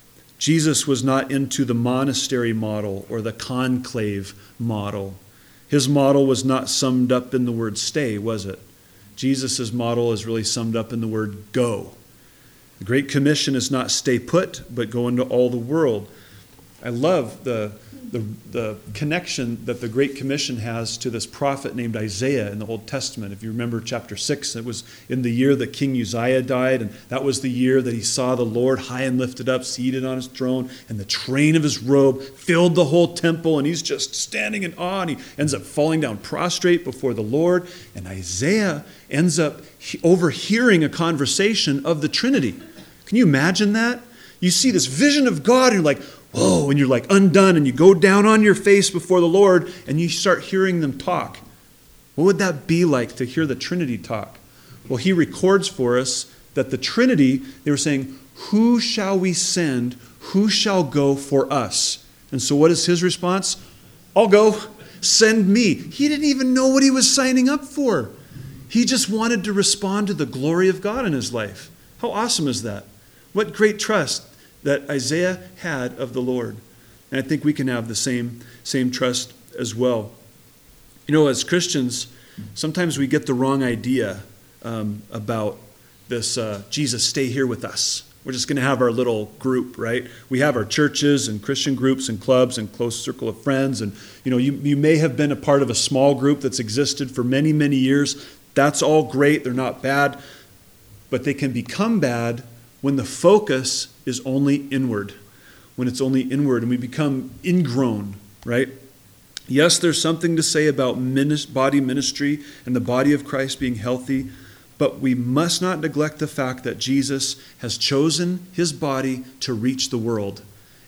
A: Jesus was not into the monastery model or the conclave model. His model was not summed up in the word stay, was it? Jesus' model is really summed up in the word go. The Great Commission is not stay put, but go into all the world. I love the The, the connection that the Great Commission has to this prophet named Isaiah in the Old Testament. If you remember chapter six, it was in the year that King Uzziah died, and that was the year that he saw the Lord high and lifted up, seated on his throne, and the train of his robe filled the whole temple, and he's just standing in awe, and he ends up falling down prostrate before the Lord, and Isaiah ends up overhearing a conversation of the Trinity. Can you imagine that? You see this vision of God, and you're like, whoa, and you're like undone, and you go down on your face before the Lord, and you start hearing them talk. What would that be like to hear the Trinity talk? Well, he records for us that the Trinity, they were saying, who shall we send? Who shall go for us? And so what is his response? I'll go. Send me. He didn't even know what he was signing up for. He just wanted to respond to the glory of God in his life. How awesome is that? What great trust that Isaiah had of the Lord. And I think we can have the same, same trust as well. You know, as Christians, sometimes we get the wrong idea um, about this, uh, Jesus, stay here with us. We're just going to have our little group, right? We have our churches and Christian groups and clubs and close circle of friends. And, you know, you, you may have been a part of a small group that's existed for many, many years. That's all great. They're not bad. But they can become bad when the focus is only inward, when it's only inward and we become ingrown, right? Yes, there's something to say about body ministry and the body of Christ being healthy, but we must not neglect the fact that Jesus has chosen his body to reach the world.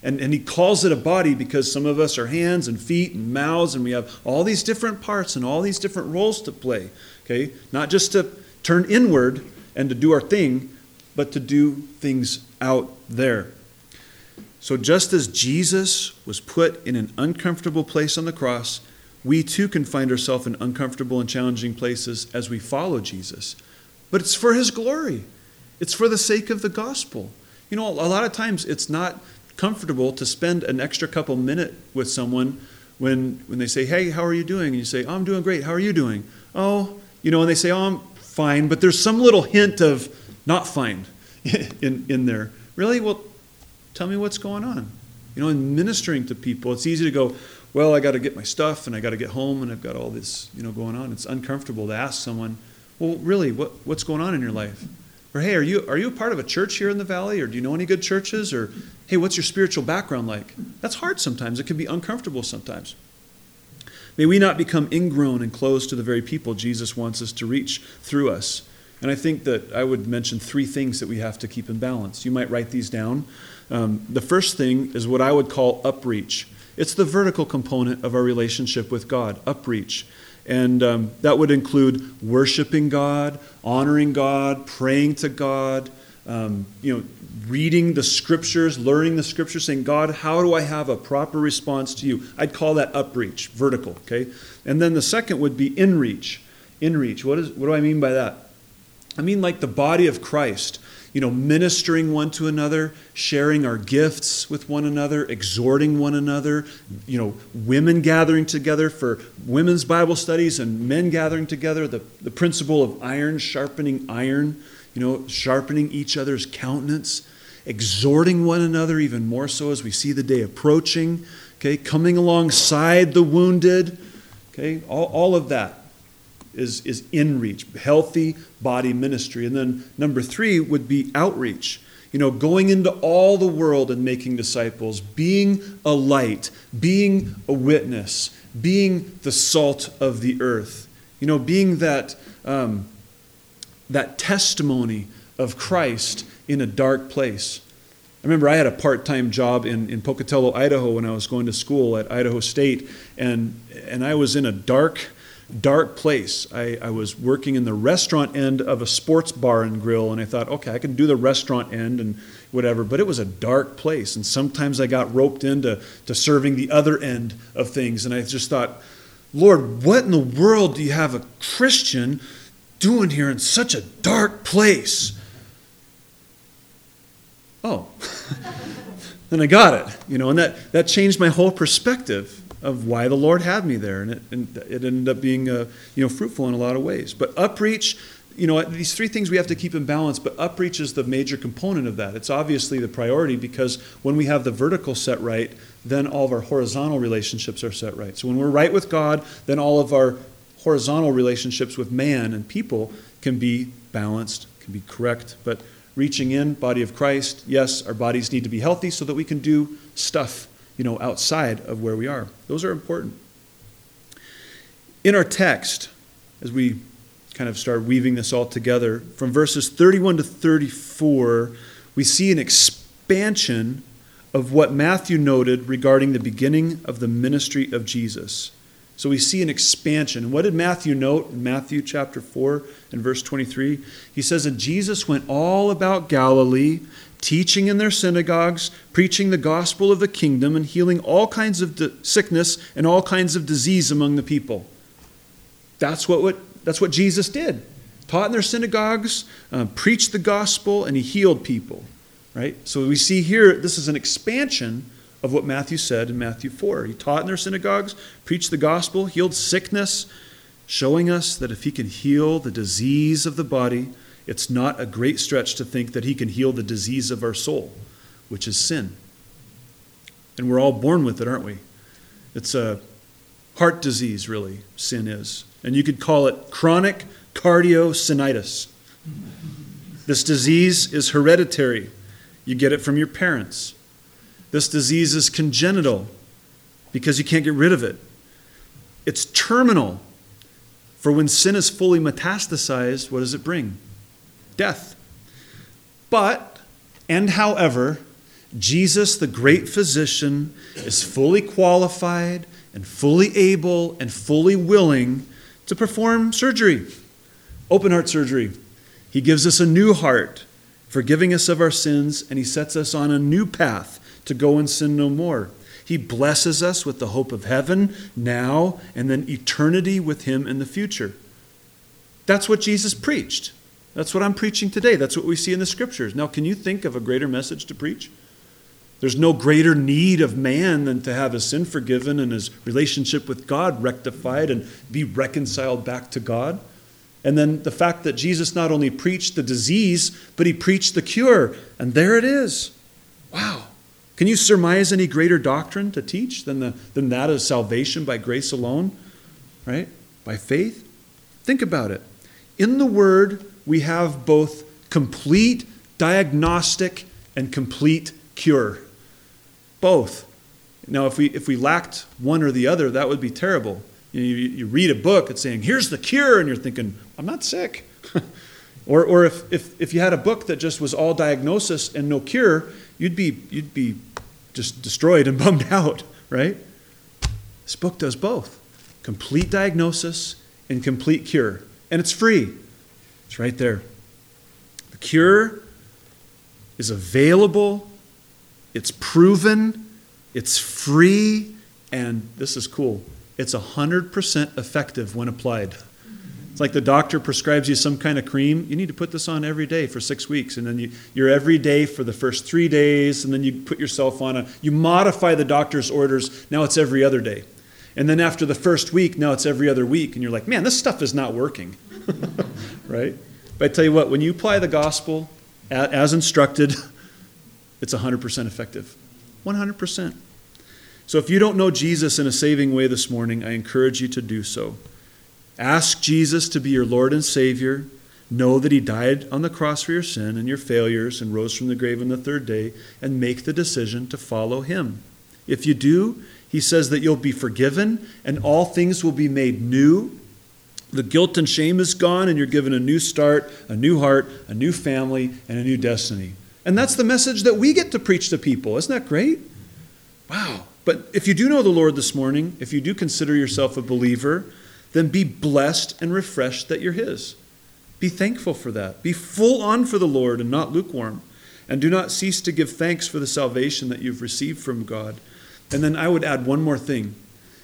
A: And, and he calls it a body because some of us are hands and feet and mouths, and we have all these different parts and all these different roles to play. Okay? Not just to turn inward and to do our thing, but to do things out there. So just as Jesus was put in an uncomfortable place on the cross, we too can find ourselves in uncomfortable and challenging places as we follow Jesus. But it's for his glory. It's for the sake of the gospel. You know, a lot of times it's not comfortable to spend an extra couple minutes with someone when, when they say, hey, how are you doing? And you say, oh, I'm doing great. How are you doing? Oh, you know, and they say, oh, I'm fine. But there's some little hint of not fine in, in there. Really? Well, tell me what's going on. You know, in ministering to people, it's easy to go, well, I got to get my stuff and I got to get home and I've got all this, you know, going on. It's uncomfortable to ask someone, well, really, what, what's going on in your life? Or, hey, are you are you a part of a church here in the valley? Or do you know any good churches? Or, hey, what's your spiritual background like? That's hard sometimes. It can be uncomfortable sometimes. May we not become ingrown and closed to the very people Jesus wants us to reach through us. And I think that I would mention three things that we have to keep in balance. You might write these down. Um, the first thing is what I would call upreach. It's the vertical component of our relationship with God, upreach. And um, that would include worshiping God, honoring God, praying to God, um, you know, reading the scriptures, learning the scriptures, saying, God, how do I have a proper response to you? I'd call that upreach, vertical, okay? And then the second would be inreach. Inreach, what is, what do I mean by that? I mean like the body of Christ, you know, ministering one to another, sharing our gifts with one another, exhorting one another, you know, women gathering together for women's Bible studies and men gathering together, the, the principle of iron sharpening iron, you know, sharpening each other's countenance, exhorting one another even more so as we see the day approaching, okay, coming alongside the wounded, okay, all, all of that. Is, is inreach, healthy body ministry. And then number three would be outreach. You know, going into all the world and making disciples, being a light, being a witness, being the salt of the earth. You know, being that, um, that testimony of Christ in a dark place. I remember I had a part-time job in, in Pocatello, Idaho when I was going to school at Idaho State, and, and I was in a dark dark place. I, I was working in the restaurant end of a sports bar and grill, and I thought, okay, I can do the restaurant end and whatever, but it was a dark place, and sometimes I got roped into to serving the other end of things, and I just thought, Lord, what in the world do you have a Christian doing here in such a dark place? Oh, then I got it, you know, and that, that changed my whole perspective of why the Lord had me there, and it, and it ended up being uh, you know, fruitful in a lot of ways. But upreach, you know, these three things we have to keep in balance, but upreach is the major component of that. It's obviously the priority because when we have the vertical set right, then all of our horizontal relationships are set right. So when we're right with God, then all of our horizontal relationships with man and people can be balanced, can be correct. But reaching in, body of Christ, yes, our bodies need to be healthy so that we can do stuff, you know, outside of where we are. Those are important. In our text, as we kind of start weaving this all together, from verses thirty-one to thirty-four, we see an expansion of what Matthew noted regarding the beginning of the ministry of Jesus. So we see an expansion. What did Matthew note in Matthew chapter four and verse twenty-three? He says that Jesus went all about Galilee, teaching in their synagogues, preaching the gospel of the kingdom, and healing all kinds of di- sickness and all kinds of disease among the people. That's what, what, that's what Jesus did. Taught in their synagogues, uh, preached the gospel, and he healed people. Right? So we see here, this is an expansion of what Matthew said in Matthew four. He taught in their synagogues, preached the gospel, healed sickness, showing us that if he can heal the disease of the body, it's not a great stretch to think that he can heal the disease of our soul, which is sin. And we're all born with it, aren't we? It's a heart disease, really, sin is. And you could call it chronic cardiomyositis. This disease is hereditary. You get it from your parents. This disease is congenital because you can't get rid of it. It's terminal. For when sin is fully metastasized, what does it bring? Death. But, and however, Jesus, the great physician, is fully qualified and fully able and fully willing to perform surgery, open heart surgery. He gives us a new heart, forgiving us of our sins, and he sets us on a new path to go and sin no more. He blesses us with the hope of heaven now and then eternity with him in the future. That's what Jesus preached. That's what I'm preaching today. That's what we see in the scriptures. Now, can you think of a greater message to preach? There's no greater need of man than to have his sin forgiven and his relationship with God rectified and be reconciled back to God. And then the fact that Jesus not only preached the disease, but he preached the cure. And there it is. Wow. Can you surmise any greater doctrine to teach than, the, than that of salvation by grace alone? Right? By faith? Think about it. In the Word, we have both complete diagnostic and complete cure. Both. Now, if we if we lacked one or the other, that would be terrible. You, you, you read a book, it's saying, here's the cure, and you're thinking, I'm not sick. or or if, if if you had a book that just was all diagnosis and no cure, you'd be you'd be just destroyed and bummed out, right? This book does both. Complete diagnosis and complete cure. And it's free. It's right there. The cure is available, it's proven, it's free, and this is cool. It's one hundred percent effective when applied. It's like the doctor prescribes you some kind of cream. You need to put this on every day for six weeks. And then you, you're every day for the first three days. And then you put yourself on a, you modify the doctor's orders. Now it's every other day. And then after the first week, now it's every other week. And you're like, man, this stuff is not working. Right? But I tell you what, when you apply the gospel as instructed, it's one hundred percent effective. one hundred percent. So if you don't know Jesus in a saving way this morning, I encourage you to do so. Ask Jesus to be your Lord and Savior. Know that he died on the cross for your sin and your failures and rose from the grave on the third day, and make the decision to follow him. If you do, he says that you'll be forgiven and all things will be made new. The guilt and shame is gone, and you're given a new start, a new heart, a new family, and a new destiny. And that's the message that we get to preach to people. Isn't that great? Wow. But if you do know the Lord this morning, if you do consider yourself a believer, then be blessed and refreshed that you're his. Be thankful for that. Be full on for the Lord and not lukewarm. And do not cease to give thanks for the salvation that you've received from God. And then I would add one more thing.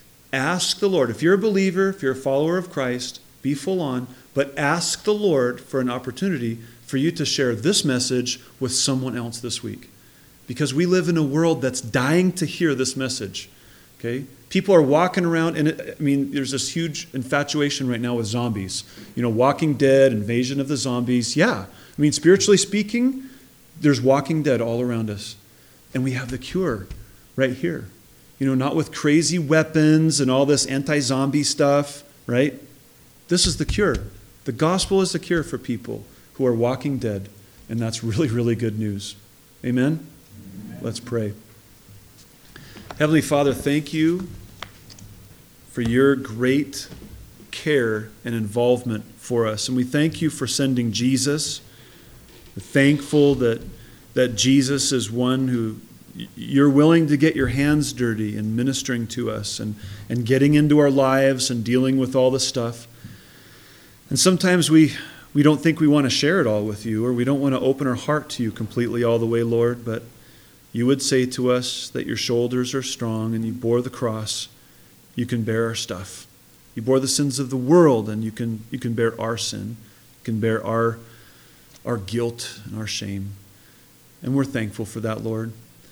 A: Ask the Lord. If you're a believer, if you're a follower of Christ, be full on, but ask the Lord for an opportunity for you to share this message with someone else this week. Because we live in a world that's dying to hear this message. Okay? People are walking around, and it, I mean, there's this huge infatuation right now with zombies. You know, Walking Dead, Invasion of the Zombies. Yeah. I mean, spiritually speaking, there's Walking Dead all around us. And we have the cure right here. You know, not with crazy weapons and all this anti-zombie stuff, right? This is the cure. The gospel is the cure for people who are walking dead, and that's really, really good news. Amen? Amen. Let's pray. Heavenly Father, thank you for your great care and involvement for us. And we thank you for sending Jesus. We're thankful that, that Jesus is one who you're willing to get your hands dirty in ministering to us and, and getting into our lives and dealing with all the stuff. And sometimes we, we don't think we want to share it all with you, or we don't want to open our heart to you completely all the way, Lord, but you would say to us that your shoulders are strong and you bore the cross. You can bear our stuff. You bore the sins of the world, and you can you can bear our sin. You can bear our, our guilt and our shame. And we're thankful for that, Lord.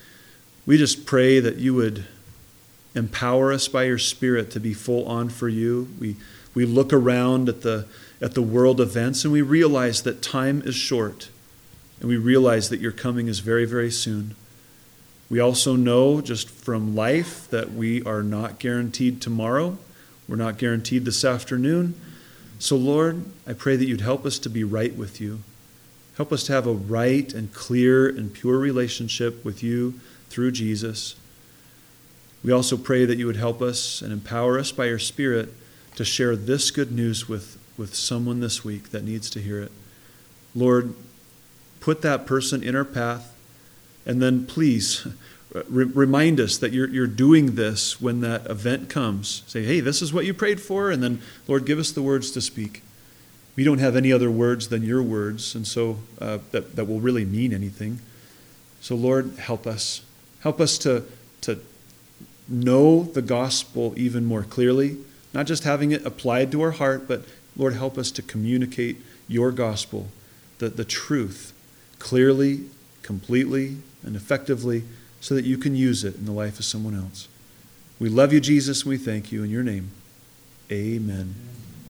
A: We just pray that you would empower us by your Spirit to be full on for you. We we look around at the at the world events, and we realize that time is short, and we realize that your coming is very, very soon. We also know just from life that we are not guaranteed tomorrow. We're not guaranteed this afternoon. So, Lord, I pray that you'd help us to be right with you. Help us to have a right and clear and pure relationship with you through Jesus. We also pray that you would help us and empower us by your Spirit to share this good news with, with someone this week that needs to hear it. Lord, put that person in our path. And then please re- remind us that you're, you're doing this when that event comes. Say, hey, this is what you prayed for. And then, Lord, give us the words to speak. We don't have any other words than your words, and so uh, that, that will really mean anything. So, Lord, help us. Help us to, to know the gospel even more clearly, not just having it applied to our heart, but, Lord, help us to communicate your gospel, the, the truth, clearly, completely, and effectively, so that you can use it in the life of someone else. We love you, Jesus, and we thank you in your name. Amen.